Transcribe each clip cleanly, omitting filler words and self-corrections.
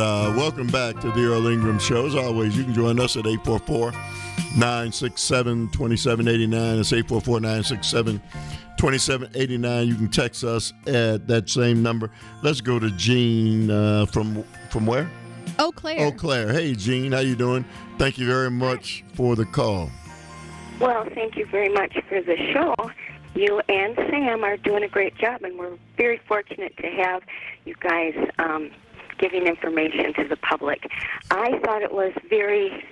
Welcome back to the Earl Ingram Show. As always, you can join us at 844-967-2789. It's 844-967-2789. You can text us at that same number. Let's go to Jean from where? Eau Claire. Eau Claire. Hey, Jean, how you doing? Thank you very much for the call. Well, thank you very much for the show. You and Sam are doing a great job, and we're very fortunate to have you guys giving information to the public. I thought it was very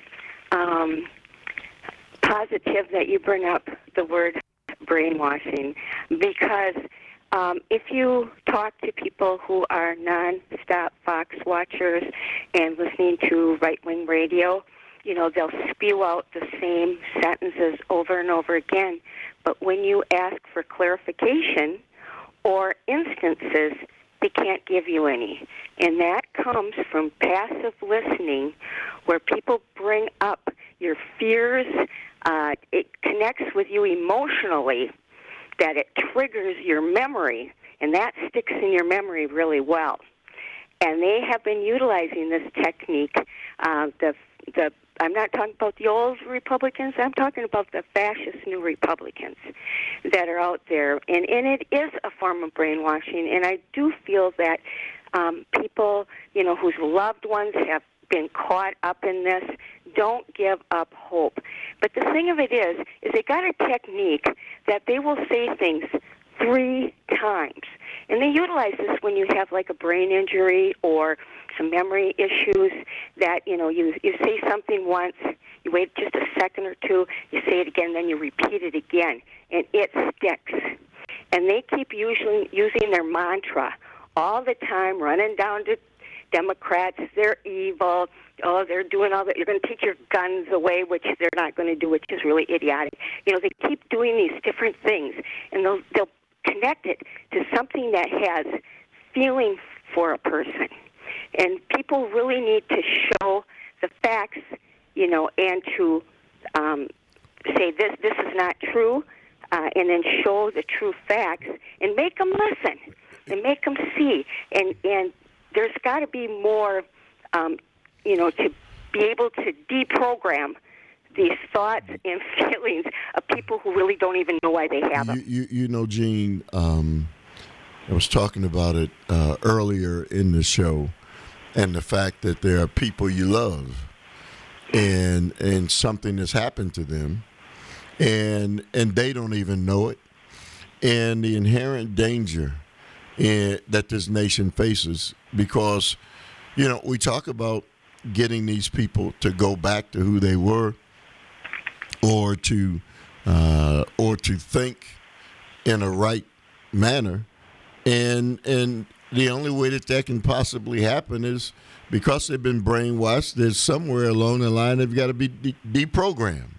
positive that you bring up the word brainwashing, because if you talk to people who are non-stop Fox watchers and listening to right-wing radio, you know, they'll spew out the same sentences over and over again. But when you ask for clarification or instances, they can't give you any. And that comes from passive listening, where people bring up your fears. It connects with you emotionally, that it triggers your memory, and that sticks in your memory really well. And they have been utilizing this technique. I'm not talking about the old Republicans. I'm talking about the fascist new Republicans that are out there. And it is a form of brainwashing. And I do feel that people, you know, whose loved ones have been caught up in this, don't give up hope. But the thing of it is they got a technique that they will say things 3 times. And they utilize this when you have like a brain injury or some memory issues, that, you know, you say something once, you wait just a second or two, you say it again, then you repeat it again, and it sticks. And they keep using their mantra all the time, running down to Democrats, they're evil, oh, they're doing all that, you're going to take your guns away, which they're not going to do, which is really idiotic. You know, they keep doing these different things, and they'll connect it to something that has feeling for a person. And people really need to show the facts, you know, and to say this is not true, and then show the true facts and make them listen and make them see. And there's got to be more, you know, to be able to deprogram these thoughts and feelings of people who really don't even know why they have them. You know, Gene, I was talking about it earlier in the show, and the fact that there are people you love, and something has happened to them, and they don't even know it, and the inherent danger that this nation faces, because, you know, we talk about getting these people to go back to who they were, or to think in a right manner, and the only way that can possibly happen is because they've been brainwashed. There's somewhere along the line they've got to be deprogrammed.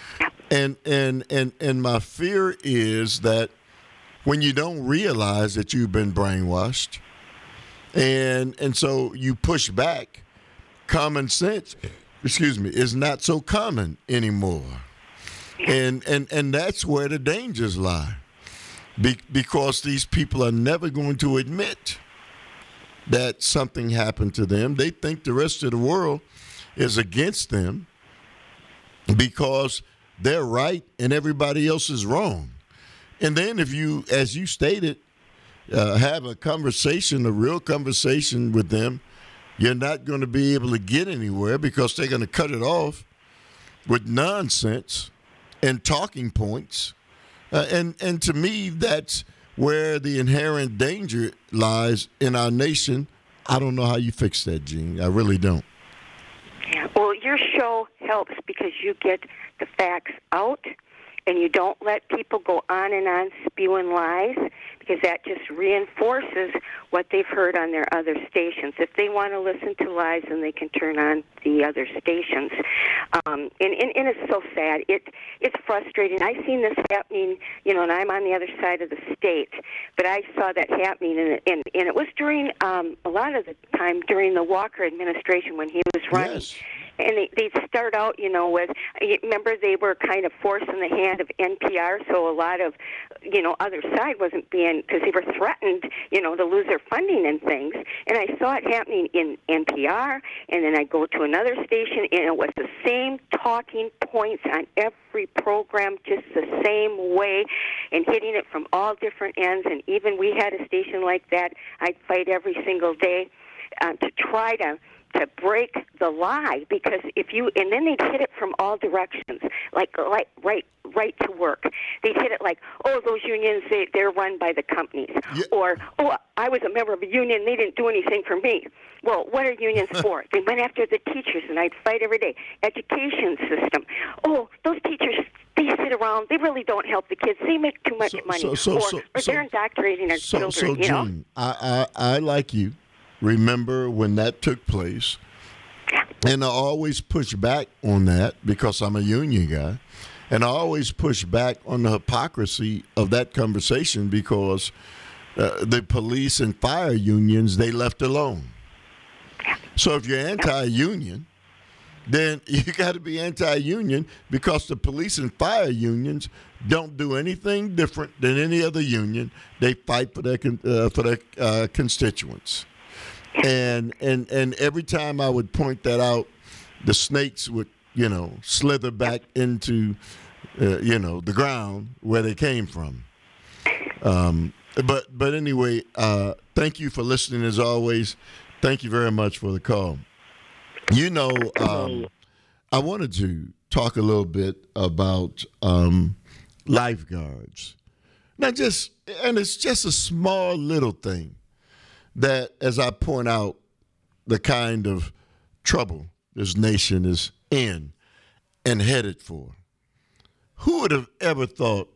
And my fear is that when you don't realize that you've been brainwashed, and so you push back, common sense, is not so common anymore. And that's where the dangers lie, because these people are never going to admit that something happened to them. They think the rest of the world is against them because they're right and everybody else is wrong. And then if you, as you stated, have a real conversation with them, you're not going to be able to get anywhere because they're going to cut it off with nonsense and talking points. And to me, that's where the inherent danger lies in our nation. I don't know how you fix that, Gene. I really don't. Yeah. Well, your show helps because you get the facts out, and you don't let people go on and on spewing lies, because that just reinforces what they've heard on their other stations. If they want to listen to lies, then they can turn on the other stations. And it's so sad. It's frustrating. I've seen this happening, you know, and I'm on the other side of the state, but I saw that happening, and it was during, a lot of the time during the Walker administration when he was running. Yes. And they'd start out, with, remember they were kind of forcing the hand of NPR, so a lot of, other side wasn't being, because they were threatened, to lose their funding and things. And I saw it happening in NPR, and then I go to another station, and it was the same talking points on every program, just the same way, and hitting it from all different ends. And even we had a station like that. I'd fight every single day to try to break the lie, because and then they'd hit it from all directions, like right to work. They'd hit it like, oh, those unions, they're run by the companies. Yeah. Or, oh, I was a member of a union, they didn't do anything for me. Well, what are unions for? They went after the teachers, and I'd fight every day. Education system. Oh, those teachers, they sit around, they really don't help the kids. They make too much money. Or they're indoctrinating our children. So, June, I like you. Remember when that took place, and I always push back on that because I'm a union guy, and I always push back on the hypocrisy of that conversation because the police and fire unions, they left alone. So if you're anti-union, then you got to be anti-union because the police and fire unions don't do anything different than any other union. They fight for their constituents. And every time I would point that out, the snakes would, slither back into, the ground where they came from. But anyway, thank you for listening as always. Thank you very much for the call. I wanted to talk a little bit about lifeguards. It's just a small little thing. That, as I point out, the kind of trouble this nation is in and headed for. Who would have ever thought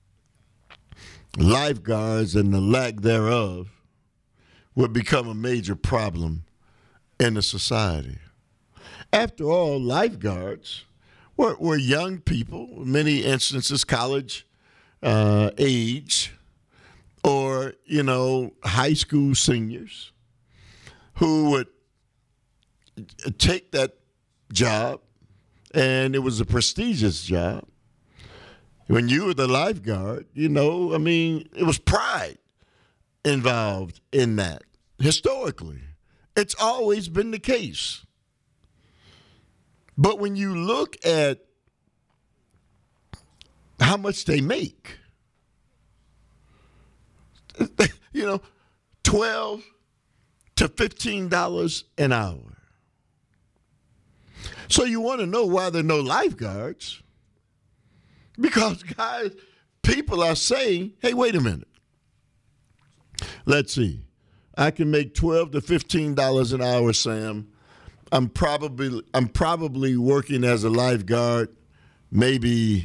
lifeguards and the lack thereof would become a major problem in the society? After all, lifeguards were young people, in many instances college age, or, high school seniors who would take that job, and it was a prestigious job. When you were the lifeguard, it was pride involved in that. Historically, it's always been the case. But when you look at how much they make, $12 to $15 an hour. So you want to know why there are no lifeguards? Because, guys, people are saying, hey, wait a minute. Let's see. I can make $12 to $15 an hour, Sam. I'm probably working as a lifeguard maybe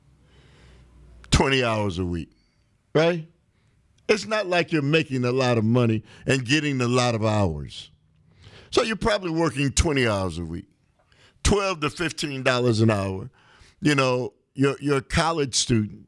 20 hours a week, right? It's not like you're making a lot of money and getting a lot of hours. So you're probably working 20 hours a week, $12 to $15 an hour. You're a college student.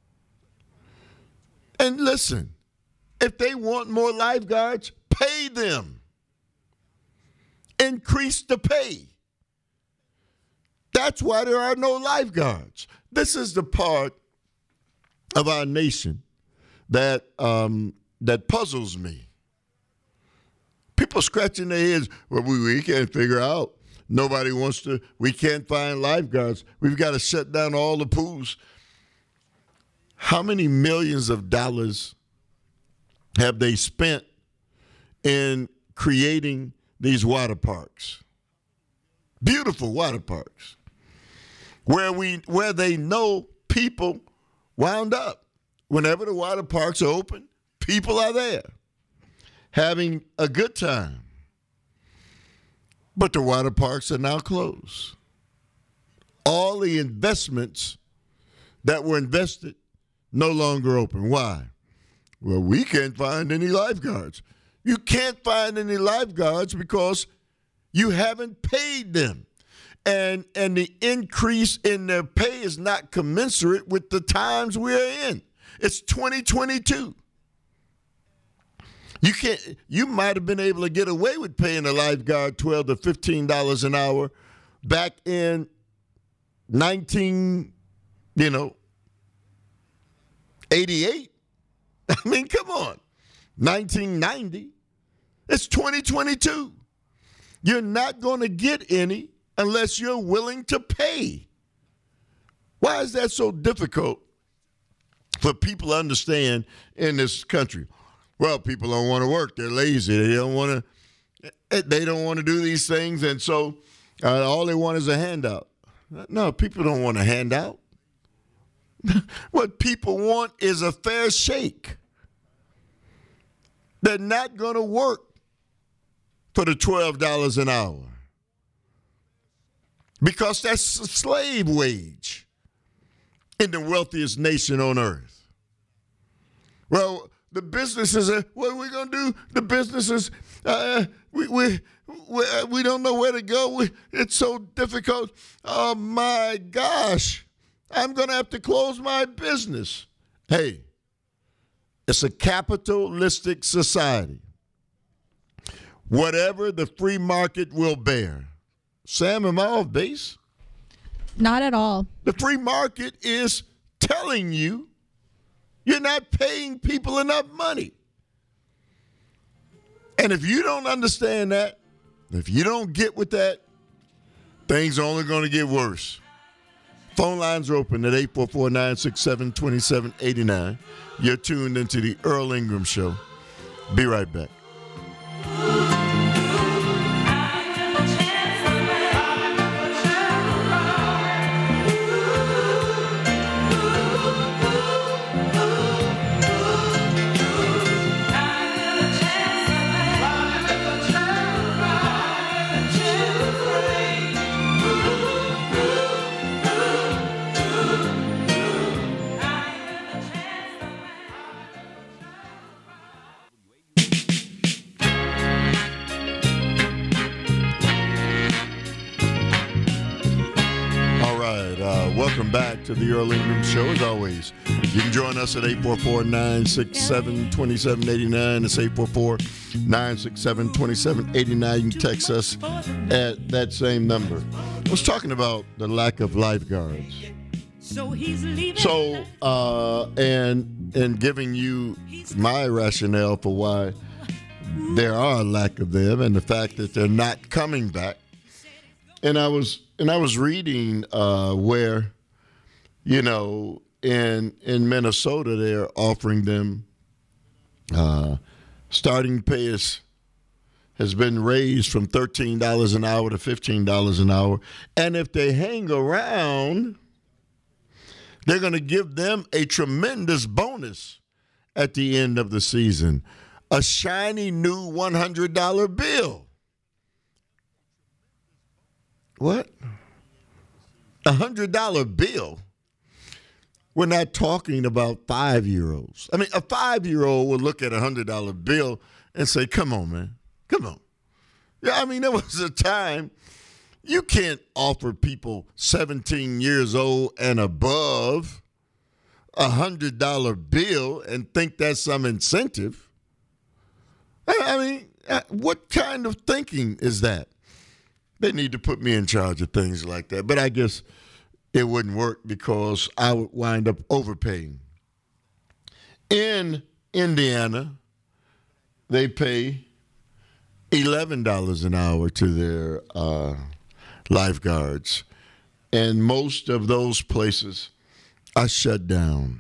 And listen, if they want more lifeguards, pay them. Increase the pay. That's why there are no lifeguards. This is the part of our nation that puzzles me. People scratching their heads. Well, we can't figure out. Nobody wants to. We can't find lifeguards. We've got to shut down all the pools. How many millions of dollars have they spent in creating these water parks? Beautiful water parks, where they know people wound up. Whenever the water parks are open, people are there having a good time. But the water parks are now closed. All the investments that were invested no longer open. Why? Well, we can't find any lifeguards. You can't find any lifeguards because you haven't paid them. And the increase in their pay is not commensurate with the times we're in. It's 2022. You might have been able to get away with paying a lifeguard $12 to $15 an hour back in 88. I mean, come on. 1990. It's 2022. You're not going to get any unless you're willing to pay. Why is that so difficult for people to understand in this country? Well, people don't want to work. They're lazy. They don't want to do these things, and so all they want is a handout. No, people don't want a handout. What people want is a fair shake. They're not going to work for the $12 an hour because that's a slave wage in the wealthiest nation on earth. Well, the businesses are, what are we going to do? The businesses, we don't know where to go. It's so difficult. Oh, my gosh. I'm going to have to close my business. Hey, it's a capitalistic society. Whatever the free market will bear. Sam, am I off base? Not at all. The free market is telling you you're not paying people enough money. And if you don't understand that, if you don't get with that, things are only going to get worse. Phone lines are open at 844-967-2789. You're tuned into the Earl Ingram Show. Be right back. Welcome back to the Earl Ingram Show. As always, you can join us at 844-967-2789. It's 844-967-2789. You can text us at that same number. I was talking about the lack of lifeguards. And giving you my rationale for why there are a lack of them and the fact that they're not coming back. And I was reading where, in Minnesota, they're offering them starting pay has been raised from $13 an hour to $15 an hour. And if they hang around, they're going to give them a tremendous bonus at the end of the season. A shiny new $100 bill. What? $100 bill? We're not talking about 5-year-olds. I mean, a 5-year-old will look at a $100 bill and say, come on, man. Come on. Yeah, I mean, there was a time you can't offer people 17 years old and above a $100 bill and think that's some incentive. I mean, what kind of thinking is that? They need to put me in charge of things like that. But I guess it wouldn't work because I would wind up overpaying. In Indiana, they pay $11 an hour to their lifeguards. And most of those places are shut down.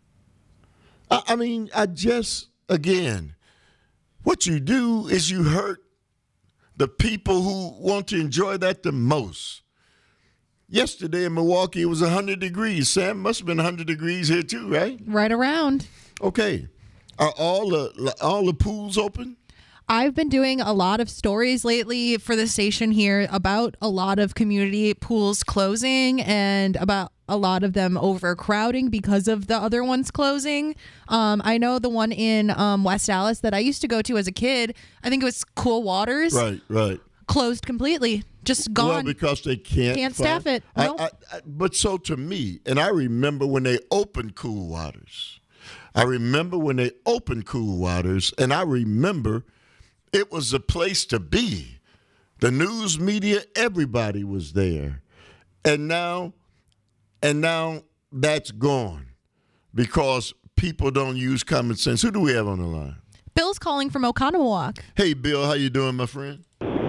Again, what you do is you hurt the people who want to enjoy that the most. Yesterday in Milwaukee, it was 100 degrees. Sam, must have been 100 degrees here too, right? Right around. Okay. Are all the pools open? I've been doing a lot of stories lately for the station here about a lot of community pools closing and about a lot of them overcrowding because of the other ones closing. I know the one in West Allis that I used to go to as a kid, I think it was Cool Waters. Right. Closed completely. Just gone. Well, because they can't staff it. Nope. But so to me, and I remember when they opened Cool Waters. And I remember it was a place to be. the news media, everybody was there. And now that's gone because people don't use common sense. Who do we have on the line? Bill's calling from Oconomowoc. Hey, Bill, how you doing, my friend?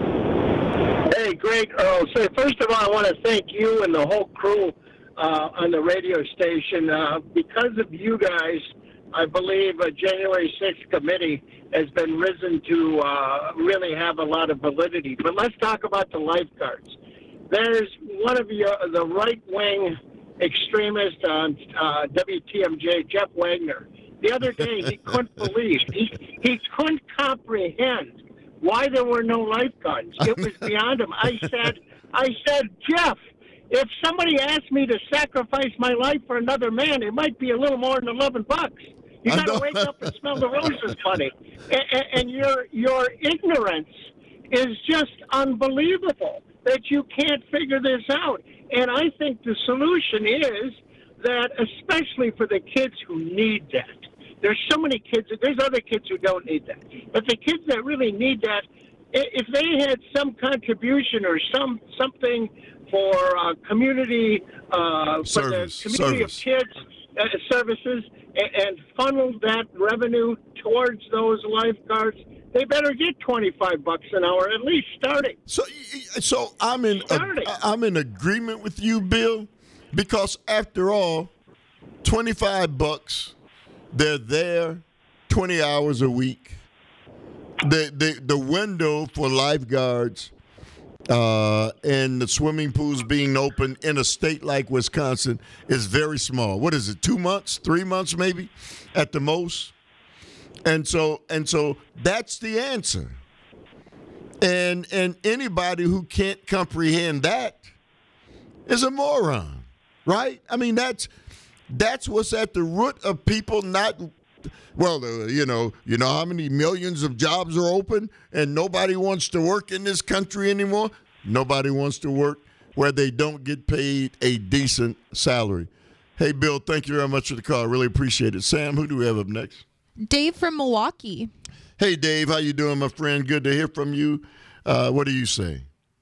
Hey, great, Earl. So first of all, I want to thank you and the whole crew on the radio station. Because of you guys, I believe a January 6th committee has been risen to really have a lot of validity. But let's talk about the lifeguards. There's one of the right-wing extremist on WTMJ, Jeff Wagner. The other day, he couldn't believe, he couldn't comprehend why there were no lifeguards. It was beyond him. I said, Jeff, if somebody asked me to sacrifice my life for another man, it might be a little more than $11. You got to wake up and smell the roses, buddy. And your ignorance is just unbelievable that you can't figure this out. And I think the solution is that, especially for the kids who need that, there's so many kids, there's other kids who don't need that. But the kids that really need that, if they had some contribution or something for community, for the community of kids services, and funneled that revenue towards those lifeguards, they better get $25 an hour at least starting. So I'm in agreement with you, Bill, because after all, $25. They're there 20 hours a week. The window for lifeguards and the swimming pools being open in a state like Wisconsin is very small. What is it, 2 months, 3 months maybe at the most? And so that's the answer. And anybody who can't comprehend that is a moron, right? I mean, that's what's at the root of people not, you know how many millions of jobs are open and nobody wants to work in this country anymore? Nobody wants to work where they don't get paid a decent salary. Hey, Bill, thank you very much for the call. I really appreciate it. Sam, who do we have up next? Dave from Milwaukee. Hey, Dave, how you doing, my friend? Good to hear from you. What do you say?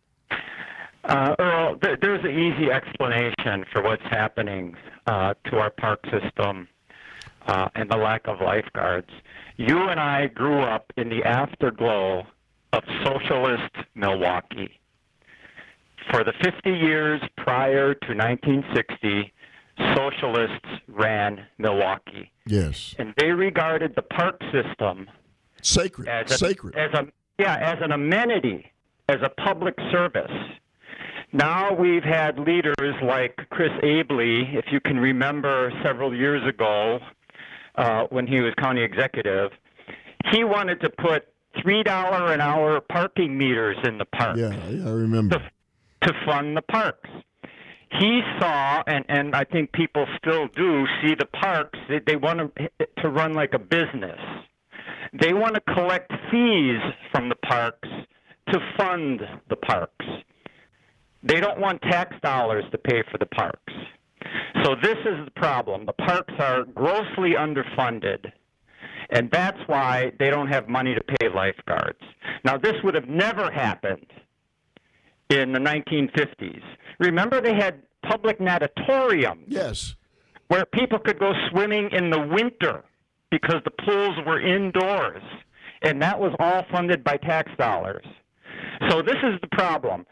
Earl, there's an easy explanation for what's happening to our park system and the lack of lifeguards. You and I grew up in the afterglow of socialist Milwaukee. For the 50 years prior to 1960, socialists ran Milwaukee. Yes. And they regarded the park system sacred. As an amenity, as a public service. Now we've had leaders like Chris Abele, if you can remember several years ago when he was county executive, he wanted to put $3 an hour parking meters in the park. Yeah, I remember. To fund the parks. He saw, and I think people still do, see the parks, they want to run like a business. They want to collect fees from the parks to fund the parks. They don't want tax dollars to pay for the parks. So this is the problem. The parks are grossly underfunded, and that's why they don't have money to pay lifeguards. Now, this would have never happened in the 1950s. Remember, they had public natatoriums. Yes. Where people could go swimming in the winter because the pools were indoors, and that was all funded by tax dollars. So this is the problem.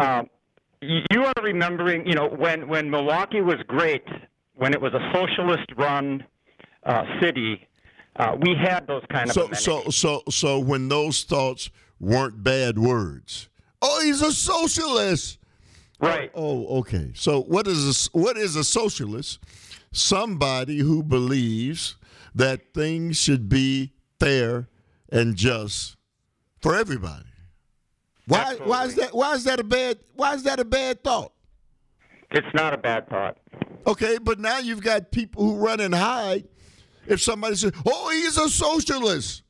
You are remembering, when Milwaukee was great, when it was a socialist-run city, we had those kind of amenities. So when those thoughts weren't bad words. Oh, he's a socialist. Right. Oh, okay. So what is a socialist? Somebody who believes that things should be fair and just for everybody. Why is that a bad thought? It's not a bad thought. Okay, but now you've got people who run and hide. If somebody says, "Oh, he's a socialist,"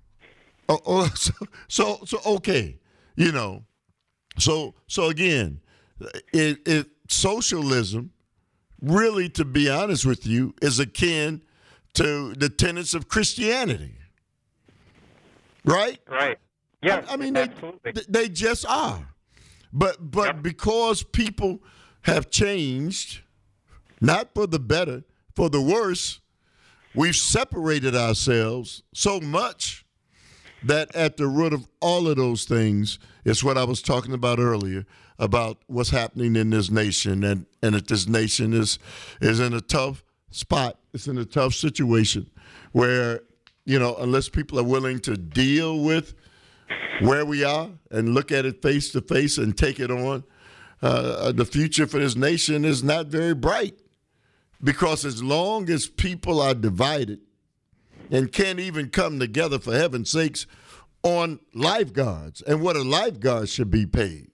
so okay, So again, if socialism, really, to be honest with you, is akin to the tenets of Christianity, right? Right. Yes, I mean, absolutely. they just are. But Yep. because people have changed, not for the better, for the worse, we've separated ourselves so much that at the root of all of those things is what I was talking about earlier, about what's happening in this nation, and that this nation is in a tough spot. It's in a tough situation where, unless people are willing to deal with where we are and look at it face to face and take it on, the future for this nation is not very bright. Because as long as people are divided and can't even come together, for heaven's sakes, on lifeguards and what a lifeguard should be paid,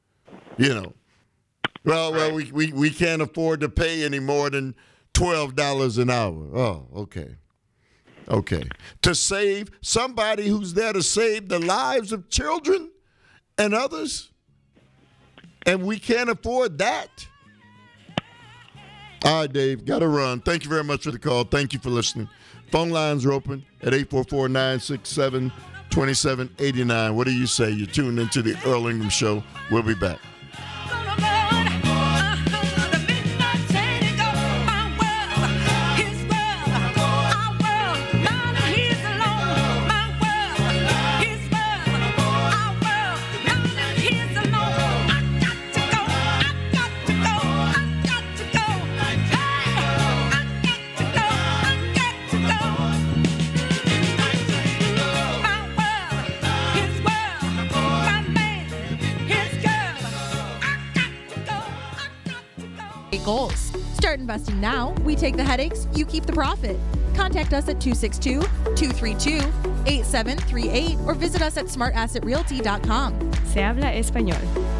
Well, we can't afford to pay any more than $12 an hour. Oh, okay. Okay. To save somebody who's there to save the lives of children and others, and we can't afford that. All right, Dave, got to run. Thank you very much for the call. Thank you for listening. Phone lines are open at 844-967-2789. What do you say? You're tuned into the Earl Ingram Show. We'll be back. Goals. Start investing now. We take the headaches, you keep the profit. Contact us at 262-232-8738 or visit us at smartassetrealty.com. Se habla español.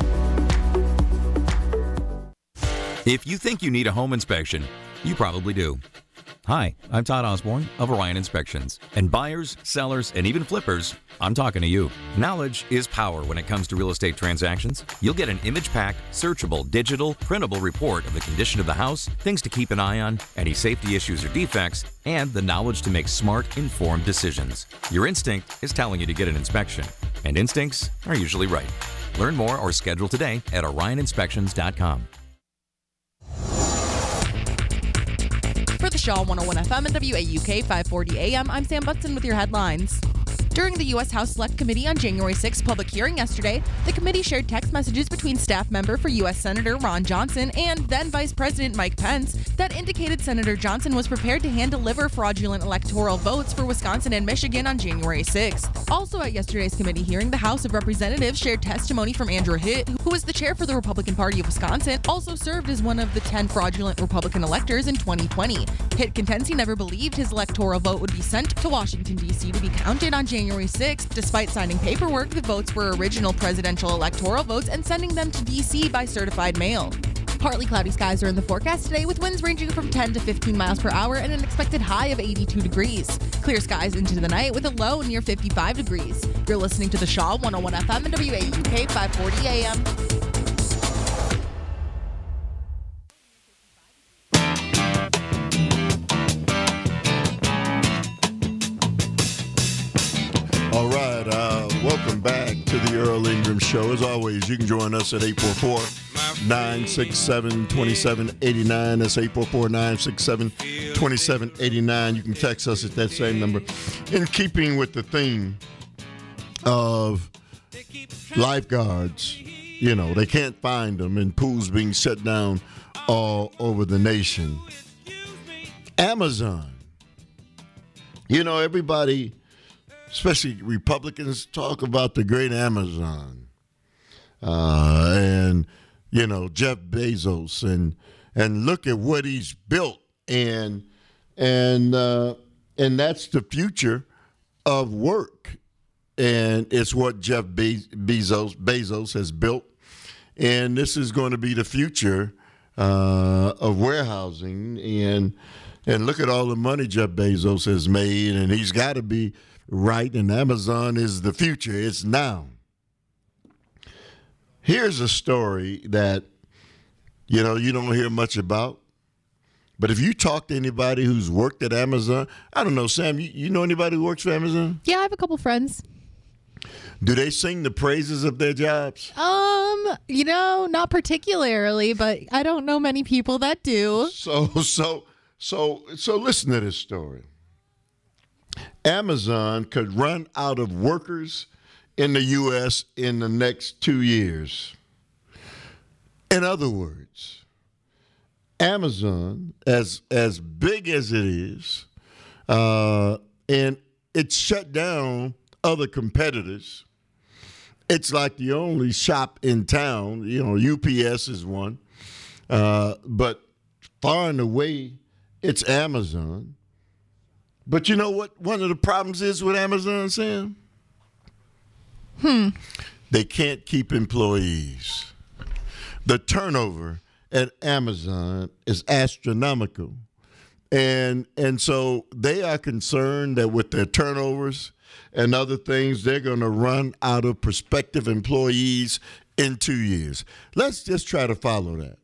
If you think you need a home inspection, you probably do. Hi, I'm Todd Osborne of Orion Inspections. And buyers, sellers, and even flippers, I'm talking to you. Knowledge is power when it comes to real estate transactions. You'll get an image-packed, searchable, digital, printable report of the condition of the house, things to keep an eye on, any safety issues or defects, and the knowledge to make smart, informed decisions. Your instinct is telling you to get an inspection, and instincts are usually right. Learn more or schedule today at orioninspections.com. For the Shaw 101 FM and WAUK 540 AM, I'm Sam Butson with your headlines. During the U.S. House Select Committee on January 6th public hearing yesterday, the committee shared text messages between staff member for U.S. Senator Ron Johnson and then Vice President Mike Pence that indicated Senator Johnson was prepared to hand-deliver fraudulent electoral votes for Wisconsin and Michigan on January 6th. Also at yesterday's committee hearing, the House of Representatives shared testimony from Andrew Hitt, who is the chair for the Republican Party of Wisconsin, also served as one of the 10 fraudulent Republican electors in 2020. Hitt contends he never believed his electoral vote would be sent to Washington, D.C. to be counted on January 6th, despite signing paperwork the votes were original presidential electoral votes and sending them to D.C. by certified mail. Partly cloudy skies are in the forecast today with winds ranging from 10 to 15 miles per hour and an expected high of 82 degrees. Clear skies into the night with a low near 55 degrees. You're listening to the Shaw 101 FM and WAUK 540 AM. All right, welcome back to the Earl Ingram Show. As always, you can join us at 844-967-2789. That's 844-967-2789. You can text us at that same number. In keeping with the theme of lifeguards, they can't find them and pools being shut down all over the nation. Amazon. Everybody, especially Republicans, talk about the great Amazon and Jeff Bezos and look at what he's built and that's the future of work, and it's what Jeff Bezos has built, and this is going to be the future of warehousing, and look at all the money Jeff Bezos has made, and he's got to be right, and Amazon is the future. It's now. Here's a story that, you don't hear much about. But if you talk to anybody who's worked at Amazon, I don't know, Sam, you know anybody who works for Amazon? Yeah, I have a couple friends. Do they sing the praises of their jobs? Not particularly, but I don't know many people that do. So listen to this story. Amazon could run out of workers in the U.S. in the next 2 years. In other words, Amazon, as big as it is, and it shut down other competitors. It's like the only shop in town. UPS is one. But far and away, it's Amazon. But you know what one of the problems is with Amazon, Sam? They can't keep employees. The turnover at Amazon is astronomical. And so they are concerned that with their turnovers and other things, they're going to run out of prospective employees in 2 years. Let's just try to follow that.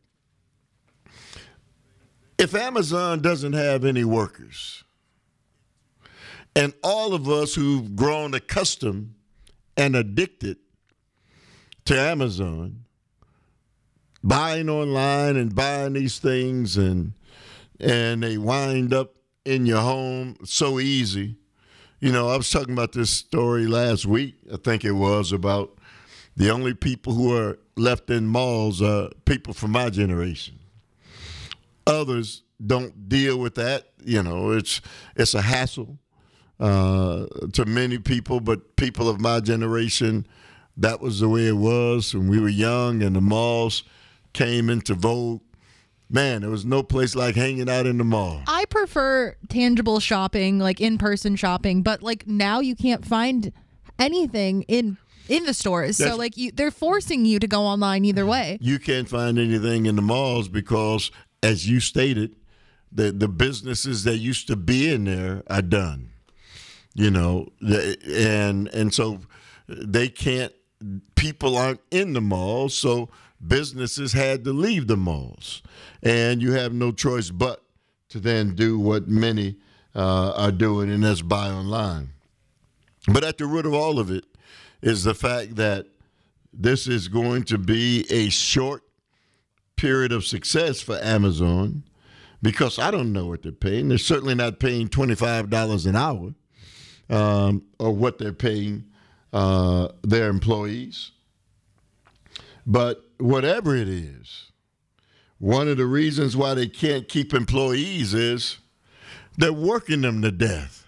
If Amazon doesn't have any workers, and all of us who've grown accustomed and addicted to Amazon, buying online and buying these things, and they wind up in your home so easy. I was talking about this story last week, I think it was, about the only people who are left in malls are people from my generation. Others don't deal with that. It's a hassle to many people, but people of my generation, that was the way it was when we were young and the malls came into vogue. Man, there was no place like hanging out in the mall. I prefer tangible shopping, like in-person shopping, but like now you can't find anything in the stores. So like they're forcing you to go online either way. You can't find anything in the malls because, as you stated, the businesses that used to be in there are done. And so they can't, people aren't in the malls, so businesses had to leave the malls. And you have no choice but to then do what many are doing, and that's buy online. But at the root of all of it is the fact that this is going to be a short period of success for Amazon, because I don't know what they're paying. They're certainly not paying $25 an hour or what they're paying their employees. But whatever it is, one of the reasons why they can't keep employees is they're working them to death.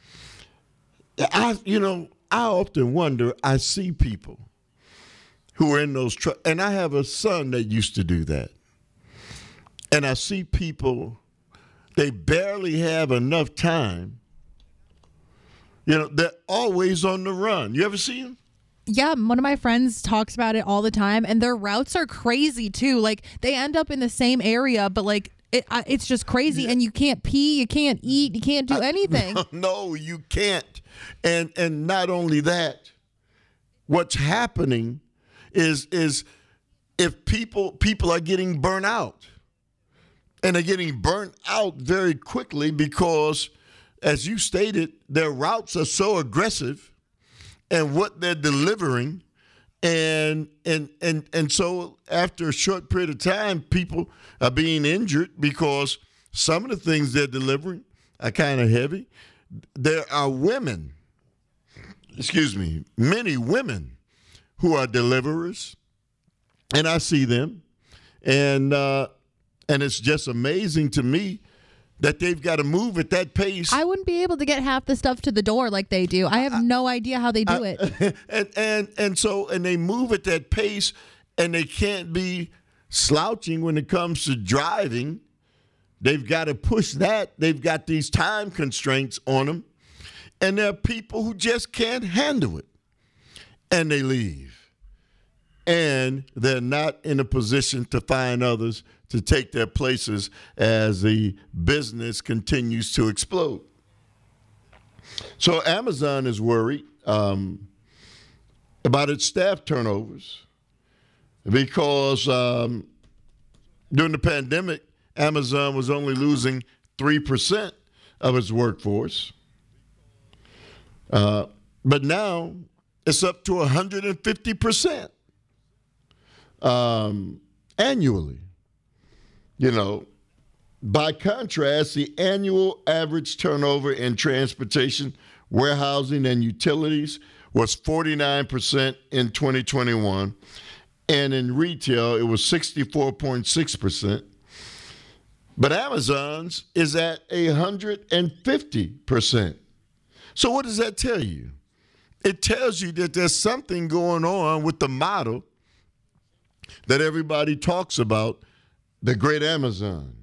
I often wonder, I see people who are in those trucks, and I have a son that used to do that. And I see people, they barely have enough time. They're always on the run. You ever see them? Yeah, one of my friends talks about it all the time, and their routes are crazy too. Like they end up in the same area, but like it's just crazy, and you can't pee, you can't eat, you can't do anything. No, you can't. And not only that, what's happening is if people are getting burnt out, and they're getting burnt out very quickly because, as you stated, their routes are so aggressive. And what they're delivering, and so after a short period of time, people are being injured because some of the things they're delivering are kind of heavy. There are many women who are deliverers, and I see them, and it's just amazing to me that they've got to move at that pace. I wouldn't be able to get half the stuff to the door like they do. I have no idea how they do it. And they move at that pace, and they can't be slouching when it comes to driving. They've got to push that. They've got these time constraints on them. And there are people who just can't handle it. And they leave. And they're not in a position to find others to take their places as the business continues to explode. So Amazon is worried about its staff turnovers because during the pandemic, Amazon was only losing 3% of its workforce. But now It's up to 150% annually. You know, by contrast, the annual average turnover in transportation, warehousing, and utilities was 49% in 2021. And in retail, it was 64.6%. But Amazon's is at 150%. So what does that tell you? It tells you that there's something going on with the model that everybody talks about, the great Amazon.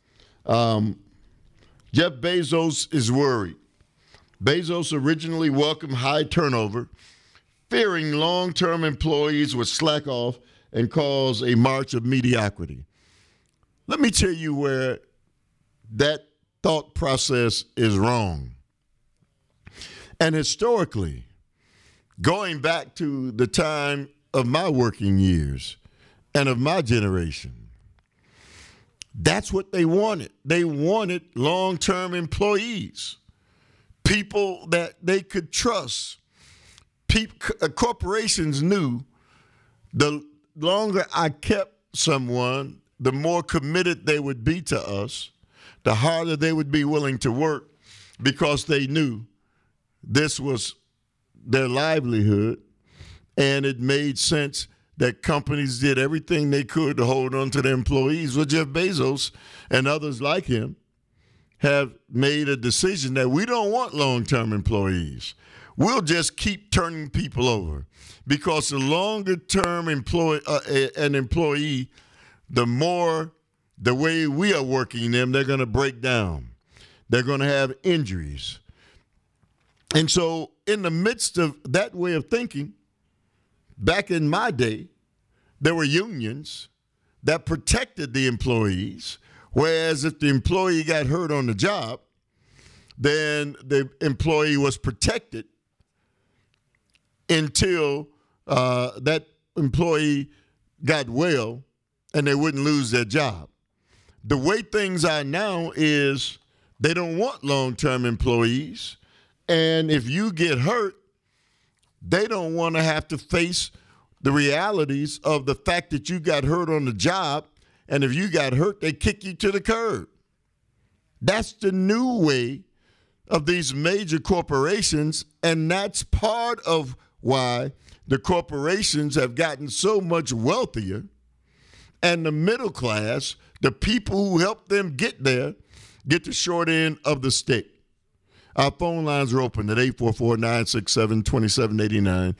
Jeff Bezos is worried. Bezos originally welcomed high turnover, fearing long-term employees would slack off and cause a march of mediocrity. Let me tell you where that thought process is wrong. And historically, going back to the time of my working years and of my generation, that's what they wanted. They wanted long-term employees, people that they could trust. Corporations knew the longer I kept someone, the more committed they would be to us, the harder they would be willing to work, because they knew this was their livelihood, and it made sense that companies did everything they could to hold on to their employees. Well, Jeff Bezos and others like him have made a decision that we don't want long-term employees. We'll just keep turning people over, because the longer-term an employee, the more the way we are working them, they're going to break down. They're going to have injuries. And so in the midst of that way of thinking, back in my day, there were unions that protected the employees, whereas if the employee got hurt on the job, then the employee was protected until that employee got well and they wouldn't lose their job. The way things are now is they don't want long-term employees. And if you get hurt, they don't want to have to face the realities of the fact that you got hurt on the job. And if you got hurt, they kick you to the curb. That's the new way of these major corporations. And that's part of why the corporations have gotten so much wealthier. And the middle class, the people who helped them get there, get the short end of the stick. Our phone lines are open at 844-967-2789.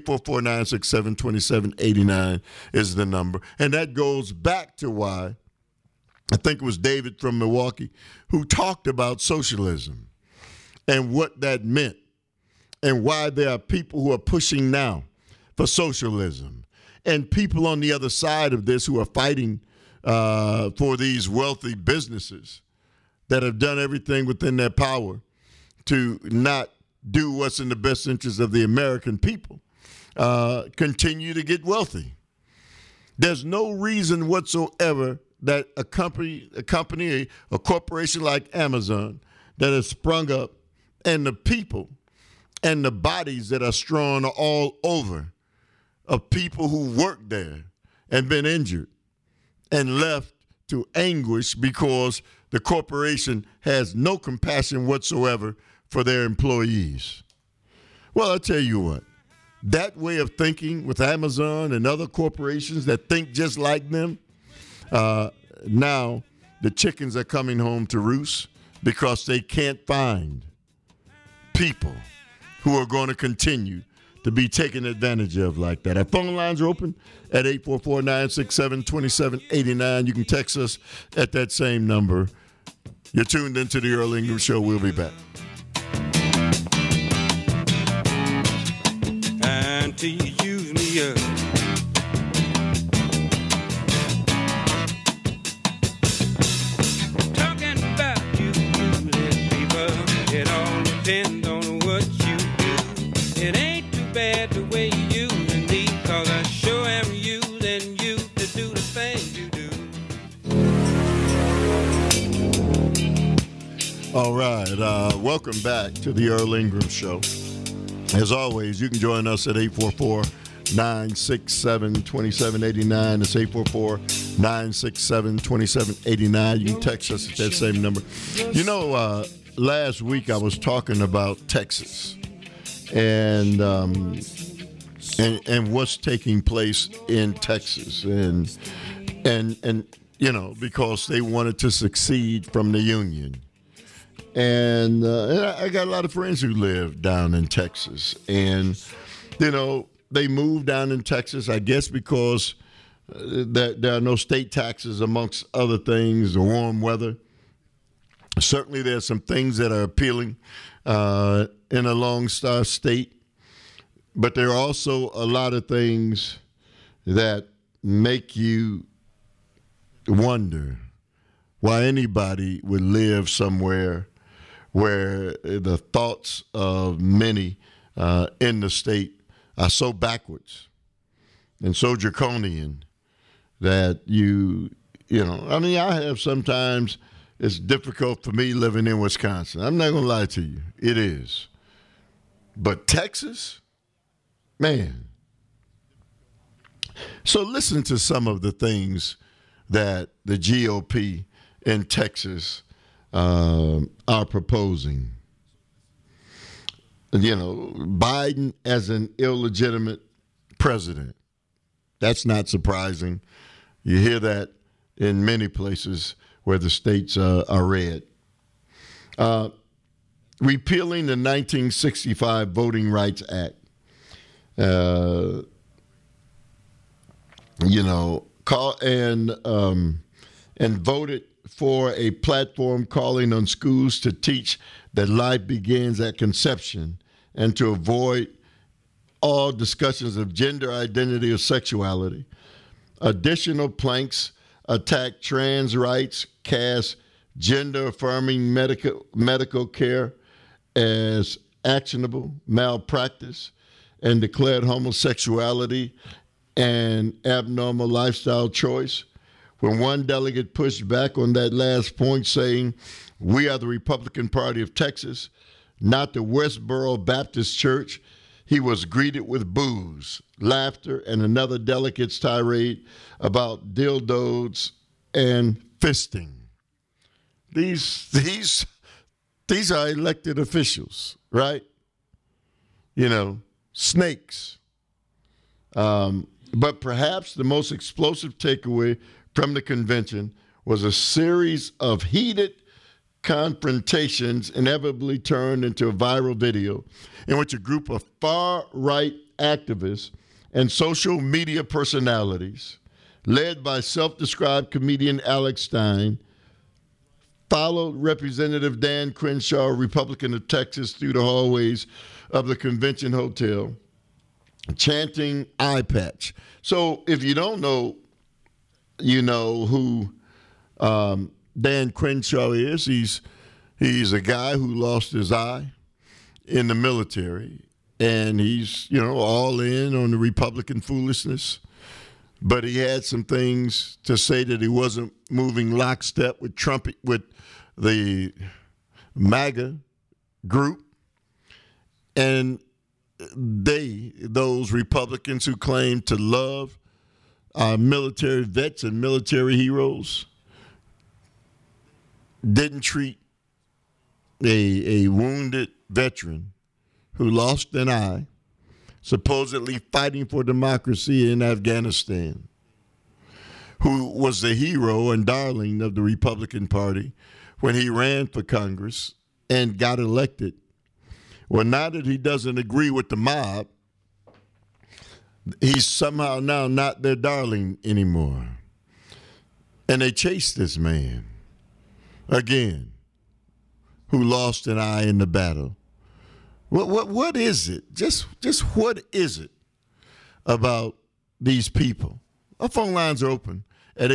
844-967-2789 is the number. And that goes back to why I think it was David from Milwaukee who talked about socialism and what that meant and why there are people who are pushing now for socialism and people on the other side of this who are fighting for these wealthy businesses that have done everything within their power to not do what's in the best interest of the American people, continue to get wealthy. There's no reason whatsoever that a company, a corporation like Amazon that has sprung up, and the people and the bodies that are strewn all over of people who worked there and been injured and left to anguish because the corporation has no compassion whatsoever for their employees. Well, I'll tell you what, that way of thinking with Amazon and other corporations that think just like them, now the chickens are coming home to roost because they can't find people who are going to continue to be taken advantage of like that. Our phone lines are open at 844-967-2789. You can text us at that same number. You're tuned into the Earl Ingram Show. We'll be back. Until you use me up. Talking about you, people, it all depends on what you do. It ain't too bad the way you using me, cause I sure am using you to do the things you do. All right, welcome back to the Earl Ingram Show. As always, you can join us at 844-967-2789. It's 844-967-2789. You can text us at that same number. You know, last week I was talking about Texas and what's taking place in Texas. And you know, because they wanted to succeed from the Union. And I got a lot of friends who live down in Texas. And, you know, they moved down in Texas, I guess, because there are no state taxes, amongst other things, the warm weather. Certainly there's some things that are appealing in a Lone Star State. But there are also a lot of things that make you wonder why anybody would live somewhere where the thoughts of many in the state are so backwards and so draconian that you know, I mean, I have sometimes, it's difficult for me living in Wisconsin. I'm not going to lie to you. It is. But Texas, man. So listen to some of the things that the GOP in Texas are proposing. You know, Biden as an illegitimate president. That's not surprising. You hear that in many places where the states are red. Repealing the 1965 Voting Rights Act. You know, and voted for a platform calling on schools to teach that life begins at conception and to avoid all discussions of gender identity or sexuality. Additional planks attack trans rights, cast gender-affirming medical care as actionable malpractice, and declared homosexuality an abnormal lifestyle choice. When one delegate pushed back on that last point, saying, "We are the Republican Party of Texas, not the Westboro Baptist Church," he was greeted with boos, laughter, and another delegate's tirade about dildos and fisting. These are elected officials, right? You know, snakes. But perhaps the most explosive takeaway from the convention was a series of heated confrontations inevitably turned into a viral video in which a group of far-right activists and social media personalities, led by self-described comedian Alex Stein, followed Representative Dan Crenshaw, Republican of Texas, through the hallways of the convention hotel, chanting "Eye Patch." So if you don't know, you know who Dan Crenshaw is. He's a guy who lost his eye in the military, and he's, you know, all in on the Republican foolishness. But he had some things to say that he wasn't moving lockstep with Trump, with the MAGA group. And those Republicans who claim to love our military vets and military heroes, didn't treat a wounded veteran who lost an eye, supposedly fighting for democracy in Afghanistan, who was the hero and darling of the Republican Party when he ran for Congress and got elected. Well, now that he doesn't agree with the mob, he's somehow now not their darling anymore. And they chased this man again, who lost an eye in the battle. What is it? Just what is it about these people? Our phone lines are open at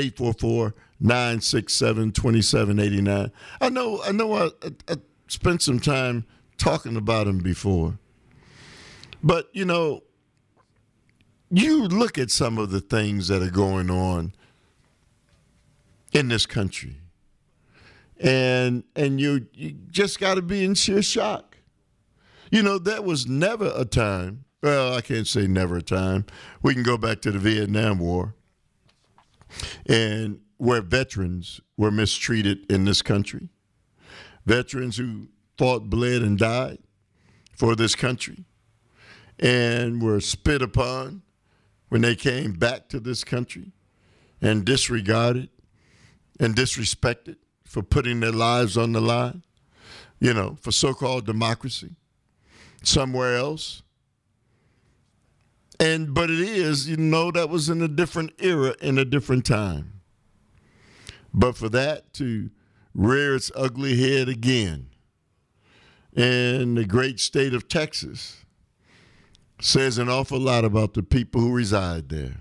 844-967-2789. I know I spent some time talking about him before. But, you know, you look at some of the things that are going on in this country, and you just got to be in sheer shock. There was never a time, well, I can't say never a time. We can go back to the Vietnam War and where veterans were mistreated in this country. Veterans who fought, bled, and died for this country and were spit upon when they came back to this country and disregarded and disrespected for putting their lives on the line, for so-called democracy somewhere else. But it is, that was in a different era, in a different time. But for that to rear its ugly head again in the great state of Texas says an awful lot about the people who reside there.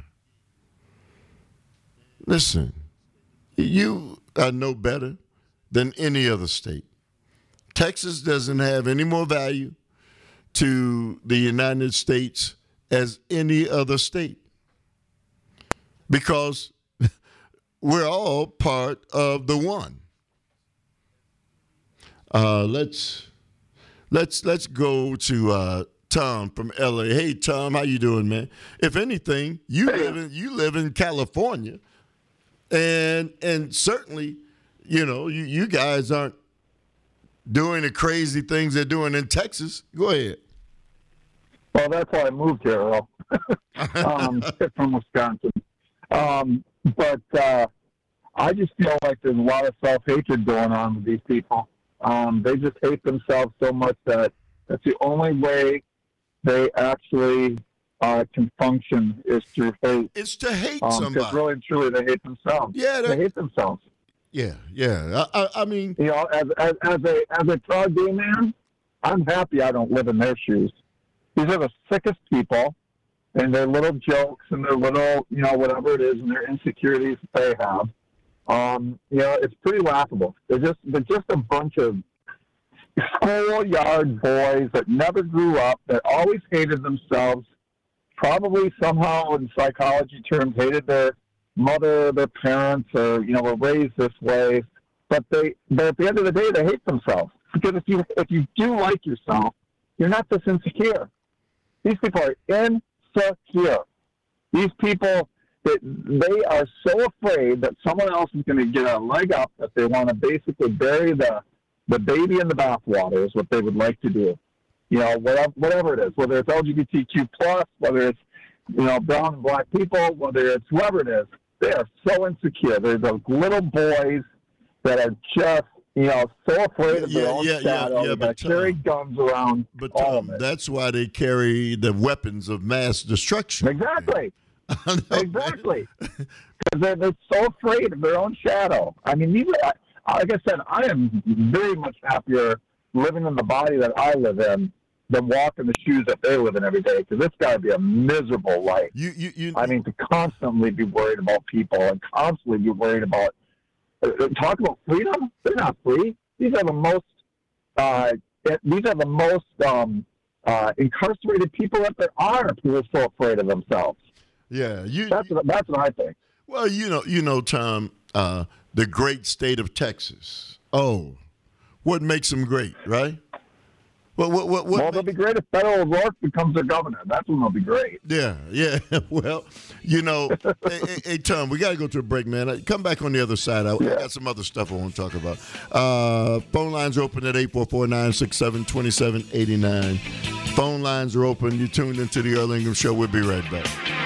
Listen, you are no better than any other state. Texas doesn't have any more value to the United States as any other state because we're all part of the one. Let's go to Tom from LA. Hey, Tom, how you doing, man? If anything, you live in California, and certainly, you guys aren't doing the crazy things they're doing in Texas. Go ahead. Well, that's why I moved here, Earl. From Wisconsin. But I just feel like there's a lot of self-hatred going on with these people. They just hate themselves so much that that's the only way they actually can function is through hate. It's to hate somebody. Because really and truly, they hate themselves. Yeah, they hate themselves. Yeah. I mean, as a proud gay man, I'm happy I don't live in their shoes. These are the sickest people, and their little jokes and their little, whatever it is, and their insecurities that they have. It's pretty laughable. They're just a bunch of schoolyard boys that never grew up, that always hated themselves, probably somehow in psychology terms hated their mother, their parents, or, were raised this way. But at the end of the day, they hate themselves. Because if you do like yourself, you're not this insecure. These people are insecure. These people, they are so afraid that someone else is going to get a leg up that they want to basically bury the baby in the bathwater is what they would like to do. Whatever it is, whether it's LGBTQ+, whether it's, brown and black people, whether it's whoever it is, they are so insecure. They're those little boys that are just, so afraid of their own shadow. They carry guns around. But Tom, that's why they carry the weapons of mass destruction. Exactly. Exactly. Because they're so afraid of their own shadow. I mean, like I said, I am very much happier living in the body that I live in than walking the shoes that they live in every day. Because it's got to be a miserable life. To constantly be worried about people and constantly be worried about. Talk about freedom? They're not free. These are the most. Incarcerated people that there are who are so afraid of themselves. Yeah, that's what I think. Well, Tom, the great state of Texas. Oh, what makes them great, right? Well, they'll be great if Beto O'Rourke becomes their governor. That's when they'll be great. Yeah. Well, hey, Tom, we got to go to a break, man. Come back on the other side. I got some other stuff I want to talk about. Phone lines are open at 844-967-2789. Phone lines are open. You're tuned into the Earl Ingram Show. We'll be right back.